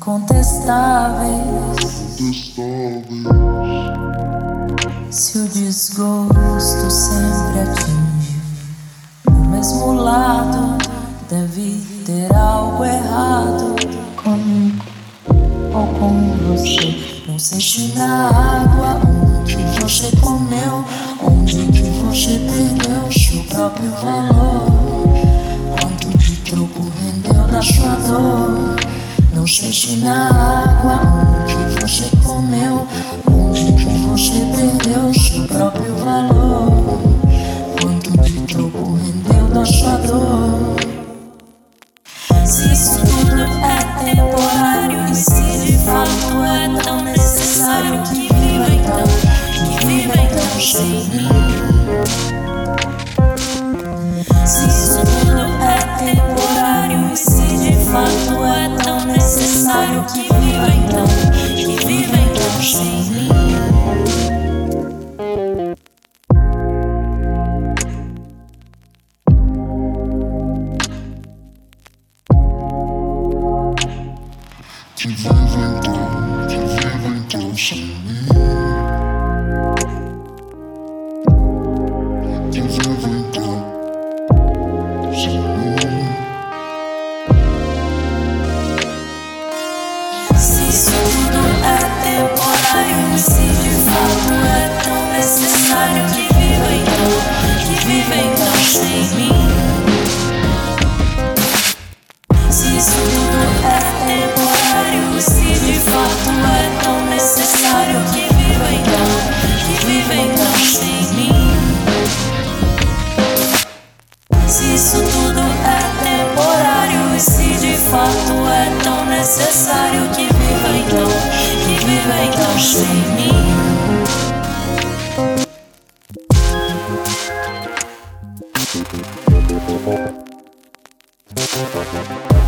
incontestáveis. Se o desgosto sempre atinge o mesmo lado, deve ter algo errado comigo ou com você. Não sei se na água onde você comeu, onde que você perdeu seu próprio valor, quanto de troco rendeu da sua dor. Não sei se na água onde você comeu, onde que você perdeu seu próprio valor, quanto de troco rendeu da sua dor. Se isso tudo é temporário e se de fato é tão necessário, que viva então sem mim. Se isso tudo é temporário e se de fato é tão necessário, que viva então sem mim. Que viva então sem mim. Que viva então sem mim. Se isso tudo é temporário e se de fato é tão necessário, que viva então sem mim. Se isso tudo é temporário e se de fato é tão necessário, que viva então sem mim. Se isso tudo é temporário e se de fato é tão necessário, que viva então sem mim.